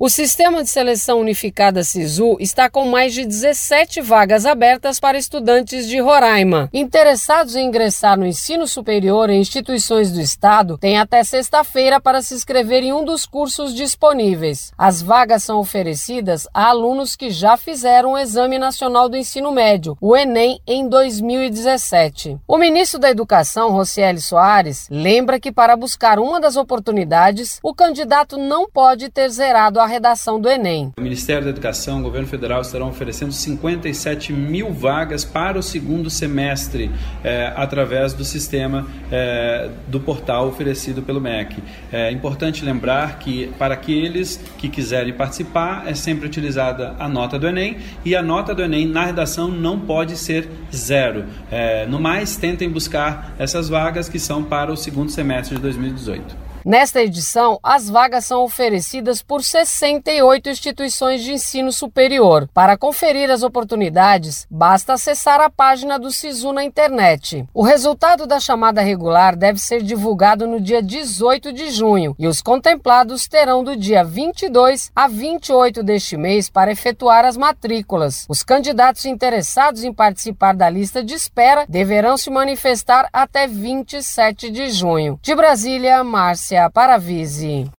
O Sistema de Seleção Unificada SISU está com mais de 17 vagas abertas para estudantes de Roraima. Interessados em ingressar no ensino superior em instituições do Estado têm até sexta-feira para se inscrever em um dos cursos disponíveis. As vagas são oferecidas a alunos que já fizeram o Exame Nacional do Ensino Médio, o Enem, em 2017. O ministro da Educação, Rocieli Soares, lembra que para buscar uma das oportunidades, o candidato não pode ter zerado a redação do Enem. O Ministério da Educação, o governo federal estarão oferecendo 57 mil vagas para o segundo semestre através do sistema do portal oferecido pelo MEC. É importante lembrar que para aqueles que quiserem participar é sempre utilizada a nota do Enem e a nota do Enem na redação não pode ser 0. No mais, tentem buscar essas vagas que são para o segundo semestre de 2018. Nesta edição, as vagas são oferecidas por 68 instituições de ensino superior. Para conferir as oportunidades, basta acessar a página do SISU na internet. O resultado da chamada regular deve ser divulgado no dia 18 de junho e os contemplados terão do dia 22 a 28 deste mês para efetuar as matrículas. Os candidatos interessados em participar da lista de espera deverão se manifestar até 27 de junho. De Brasília, Márcia Paravise.